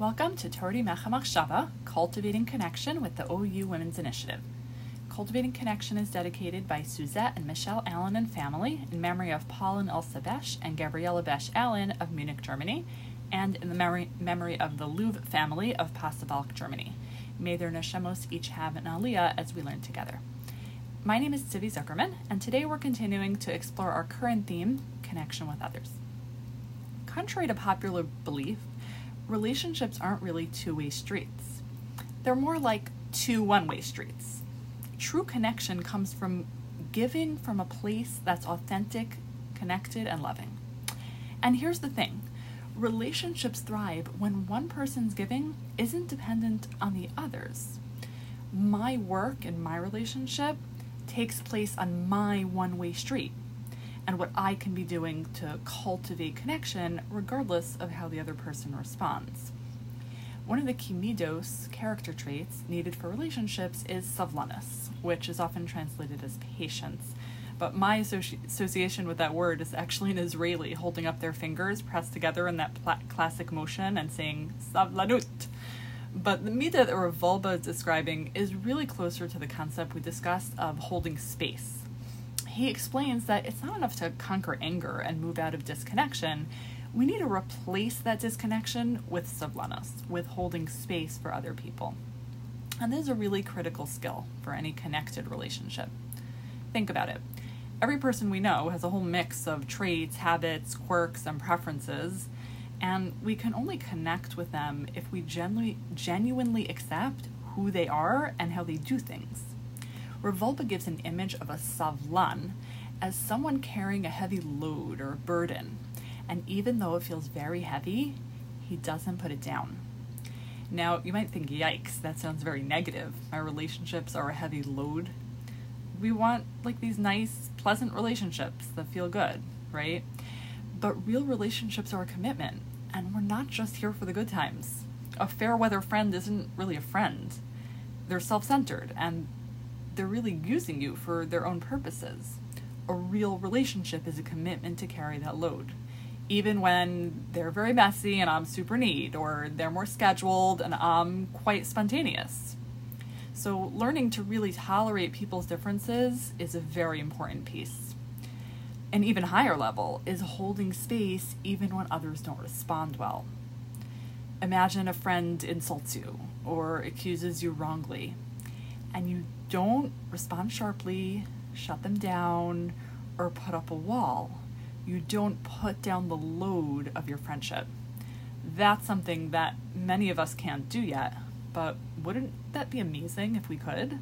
Welcome to Tori Mecha Machshava, Cultivating Connection with the OU Women's Initiative. Cultivating Connection is dedicated by Suzette and Michelle Allen and family in memory of Paul and Elsa Besch and Gabriela Besch Allen of Munich, Germany, and in the memory of the Louvre family of Pasewalk, Germany. May their neshamos each have an aliyah as we learn together. My name is Tzivi Zuckerman, and today we're continuing to explore our current theme, connection with others. Contrary to popular belief, relationships aren't really two-way streets. They're more like two one-way streets. True connection comes from giving from a place that's authentic, connected, and loving. And here's the thing. Relationships thrive when one person's giving isn't dependent on the others. My work and my relationship takes place on my one-way street, and what I can be doing to cultivate connection regardless of how the other person responds. One of the key midos, character traits, needed for relationships is savlanas, which is often translated as patience. But my association with that word is actually an Israeli holding up their fingers pressed together in that classic motion and saying savlanut. But the midah that Revolba is describing is really closer to the concept we discussed of holding space. He explains that it's not enough to conquer anger and move out of disconnection. We need to replace that disconnection with savlanas, with holding space for other people. And this is a really critical skill for any connected relationship. Think about it. Every person we know has a whole mix of traits, habits, quirks, and preferences, and we can only connect with them if we genuinely accept who they are and how they do things. Revolba gives an image of a savlan as someone carrying a heavy load or a burden, and even though it feels very heavy, he doesn't put it down. Now, you might think, yikes, that sounds very negative. My relationships are a heavy load. We want these nice, pleasant relationships that feel good, right? But real relationships are a commitment, and we're not just here for the good times. A fair weather friend isn't really a friend. They're self-centered, and they're really using you for their own purposes. A real relationship is a commitment to carry that load, even when they're very messy and I'm super neat, or they're more scheduled and I'm quite spontaneous. So learning to really tolerate people's differences is a very important piece. An even higher level is holding space even when others don't respond well. Imagine a friend insults you or accuses you wrongly, and you don't respond sharply, shut them down, or put up a wall. You don't put down the load of your friendship. That's something that many of us can't do yet, but wouldn't that be amazing if we could?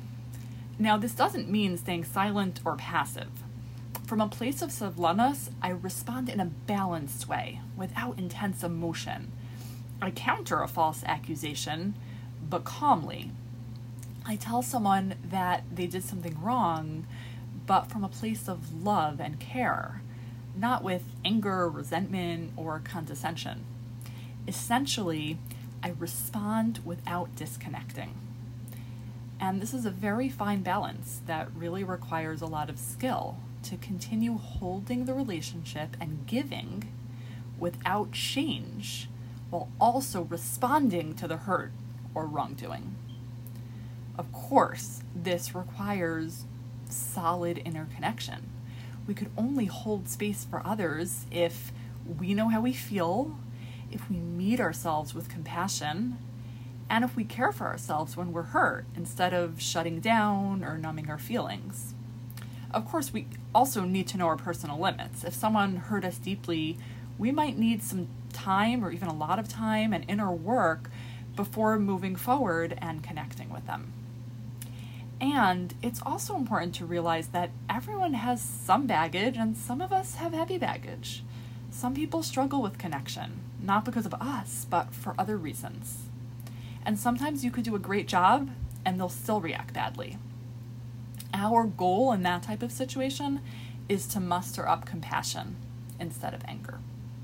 Now, this doesn't mean staying silent or passive. From a place of savlanas, I respond in a balanced way, without intense emotion. I counter a false accusation, but calmly. I tell someone that they did something wrong, but from a place of love and care, not with anger, resentment, or condescension. Essentially, I respond without disconnecting. And this is a very fine balance that really requires a lot of skill to continue holding the relationship and giving without change, while also responding to the hurt or wrongdoing. Of course, this requires solid inner connection. We could only hold space for others if we know how we feel, if we meet ourselves with compassion, and if we care for ourselves when we're hurt instead of shutting down or numbing our feelings. Of course, we also need to know our personal limits. If someone hurt us deeply, we might need some time or even a lot of time and inner work before moving forward and connecting with them. And it's also important to realize that everyone has some baggage and some of us have heavy baggage. Some people struggle with connection, not because of us, but for other reasons. And sometimes you could do a great job and they'll still react badly. Our goal in that type of situation is to muster up compassion instead of anger.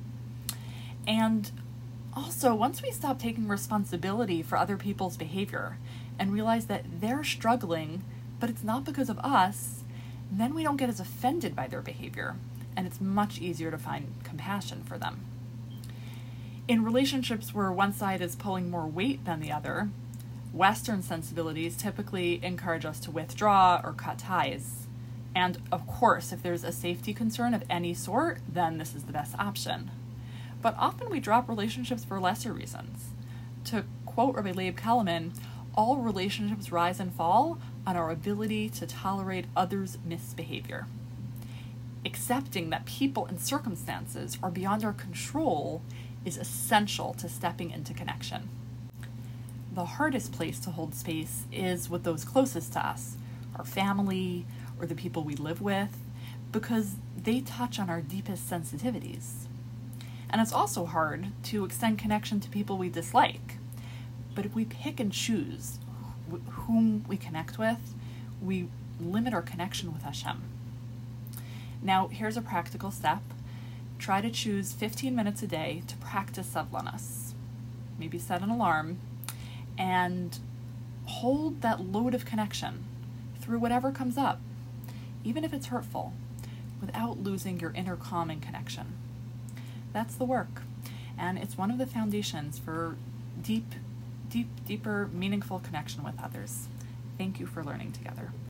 And also, once we stop taking responsibility for other people's behavior and realize that they're struggling, but it's not because of us, then we don't get as offended by their behavior, and it's much easier to find compassion for them. In relationships where one side is pulling more weight than the other, Western sensibilities typically encourage us to withdraw or cut ties. And of course, if there's a safety concern of any sort, then this is the best option. But often we drop relationships for lesser reasons. To quote Rabbi Leib Kalaman, all relationships rise and fall on our ability to tolerate others' misbehavior. Accepting that people and circumstances are beyond our control is essential to stepping into connection. The hardest place to hold space is with those closest to us, our family or the people we live with, because they touch on our deepest sensitivities. And it's also hard to extend connection to people we dislike. But if we pick and choose whom we connect with, we limit our connection with Hashem. Now, here's a practical step. Try to choose 15 minutes a day to practice Savlanas. Maybe set an alarm and hold that load of connection through whatever comes up, even if it's hurtful, without losing your inner calm and connection. That's the work, and it's one of the foundations for deeper, meaningful connection with others. Thank you for learning together.